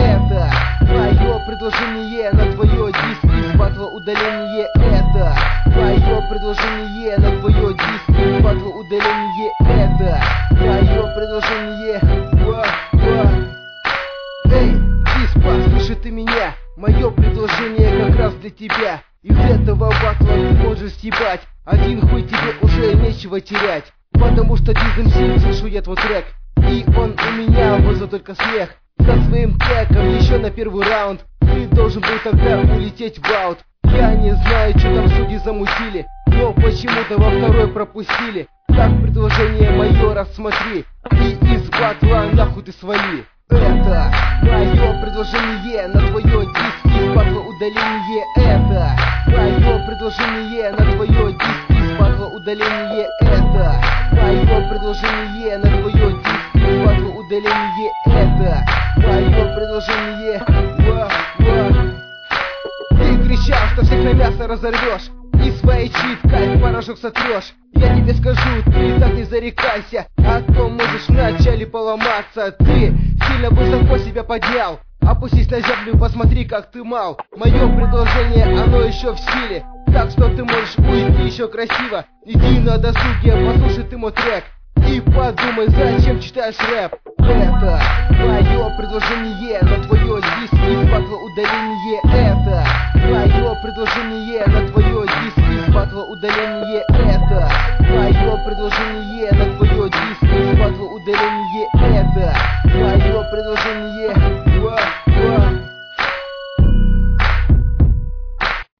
Это мое предложение на твое диск из батла удаление. Это мое предложение на твое диск из батла удаление. Это мое предложение. Эй, Диспа, слышишь ты меня? Мое предложение как раз для тебя. Из этого батла ты можешь съебать. Один хуй, тебе уже нечего терять. Потому что DizMC, слышу я твой трек, и он у меня вызвал только смех. Со своим треком еще на первый раунд ты должен был тогда улететь в аут. Я не знаю, что там судьи замутили, но почему-то во второй пропустили. Так предложение мое рассмотри, и из батла нахуй ты свали. Это мое предложение на твое диск из батла удаление. Это мое предложение на твое диск из батла удаление. Это мое предложение на твое диск из батла удаление. Это мое предложение. Ты кричал, что всех на мясо разорвешь и своей читкой порошок сотрешь. Я тебе скажу, ты так не зарекайся, а то можешь вначале поломаться. Ты сильно высоко себя поднял, опустись на землю, посмотри, как ты мал. Мое предложение, оно еще в силе, так что ты можешь уйти еще красиво. Иди на досуге, послушай ты мой трек и подумай, зачем читаешь рэп. Это мое предложение на твое диск из батла удаление. Это мое предложение на твое диск из батла удаление. Это мое предложение на твое диск из батла удаление. Это мое предложение.